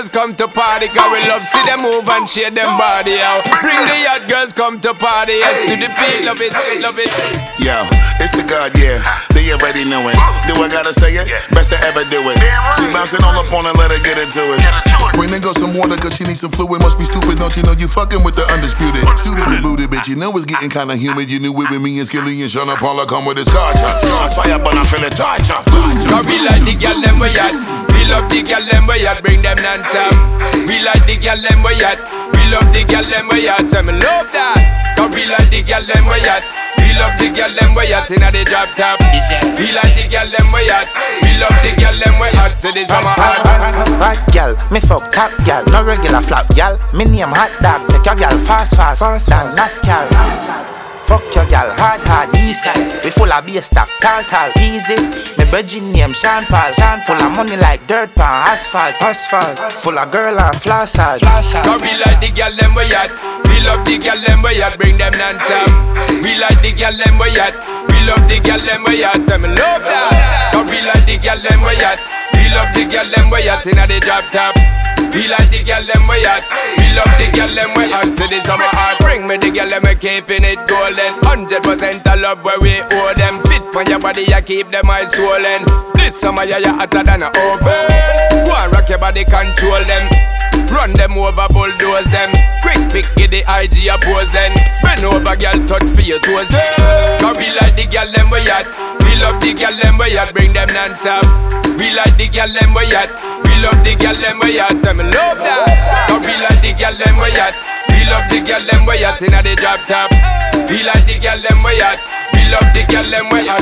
girls come to party, cause we love see them move and shake them body out. Bring the hot girls come to party, yes to the beat, love it, love it. Yo, it's the God, yeah, they already know it. Do I gotta say it? Best to ever do it. She bouncing all up on her, let her get into it. Bring the girl some water, cause she needs some fluid. Must be stupid, don't you know you fucking with the undisputed. Suited and booted, bitch, you know it's getting kinda humid. You knew it with me and Skilly and Sean Paula come with his car chop. Fire, but I feel it torture. Cause we like the girl them we hot. We love the girl them we hot, bring them non-stop. We like the girl them we hot. We love the girl them we hot, so me love that. Cause we like the girl them we hot. We love the girl them we hot inna the drop top. We like the girl them we hot. We love the girl them we hot, so this summer hot. Hot girl, me fuck top girl, no regular flap girl. Me name hot dog, take your girl fast, than NASCAR. Fuck your gal, hard, easy. We full of bass stock, tall, easy. Me virgin name Sean Paul, full of money like dirt pan, asphalt. Full of girl and flossage. Cause we like the girl them we hot. We love the girl them we hot, bring them non-stop. We like the girl them we hot. We love the girl them we hot, so me love that. Cause we like the girl them we hot. We love the girl them we hot inna the drop top. We like the girl them we hot. We love the girl them we hot, so this summer hot. Bring me the girl them we keeping it golden. 100% of love where we owe them. Fit for your body, you keep them eyes swollen. This summer you hotter than an oven. Go and rock your body, control them. Run them over, bulldoze them. Quick pick, get the IG pose then. Bend over, girl, touch for your toes then. Cause we like the girl them we hot. We love the girl them we hot, bring them non-stop. We like the girl them we hot. We love the girl them we hot, so me love that. Cause we like the girl them we hot. We love the girl them we hot inna the drop top. We like the girl them we hot. We love the girl them we hot.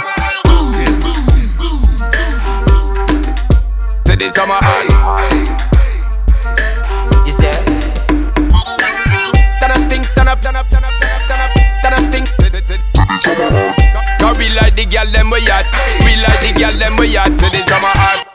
So this summer hot. Is there? Turn up, think. Cause we like the girl them we hot. We like the girl them we hot. So this summer hot.